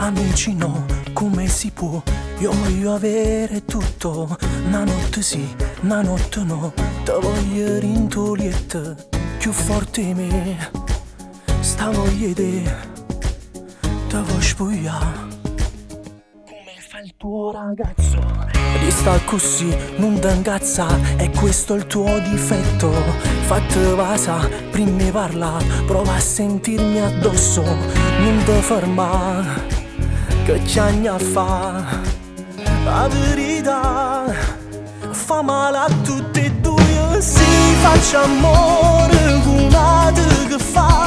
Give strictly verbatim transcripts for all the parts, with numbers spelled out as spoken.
amici no, come si può? Io voglio avere tutto, una notte sì, una notte no. Te voglio rintolietta, più forte di me. Sta voglia di te voglio spogliare come fa il tuo ragazzo. Resta così, non ti incazza, è questo il tuo difetto. Fatti vasa, prima parla, prova a sentirmi addosso. Non ti ferma, che c'hai a fa. La verità fa male a tutti e due. Si faccia amore con una che fa.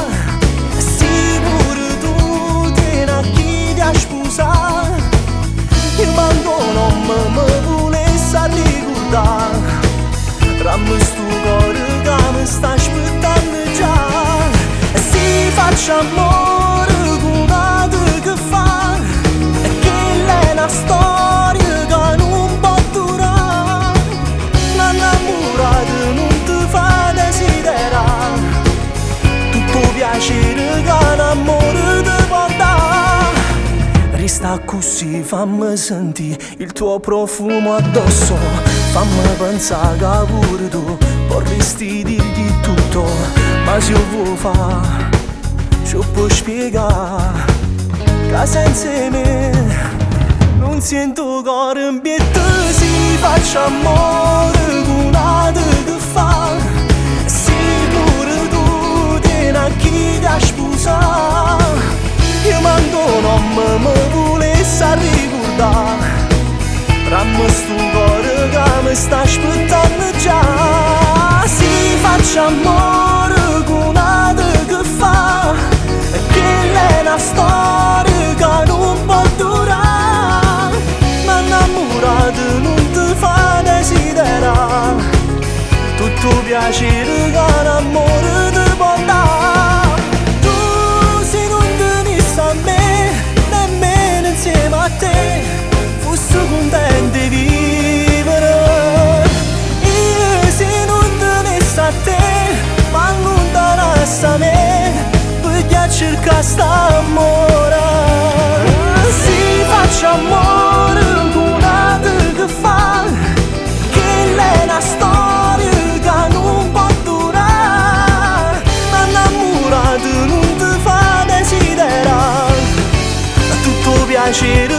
Si pure tu tieni a chi ti ha sposato. Io manco non mi volesse ricordare. Rammi sto cuore che mi sta aspettando già. Si faccia amore con una che fa. E quella è una storia che non può durare. L'innamorato non ti fa desiderare tutto piacere che l'amore ti può dare. Resta così, fammi sentire il tuo profumo addosso. Fammi pensare che pure tu vorresti dirgli tutto. Ma se io vuoi fare, ci puoi spiegare che senza me non sento cuore in pietà. Si faccia amore con una che fa. Si pure tu tieni a chi ti ha sposato. Io manco non mi volesse ricordare. Rammi sto cuore che mi sta aspettando già. Si faccia amore con una che fa. E quella è una storia che non può durare. Ma innamorato non ti fa desiderare tutto piacere che l'amore ti può dare. Tu se non venissi a me, nemmeno insieme a te fossi contento di vivere. Io se non venissi a te, ma allontanassi a me, perché cerca st'amore. Si faccia amore con una che fa. Quella è una storia che non può durare. Ma innamorato non ti fa desiderare tutto piacere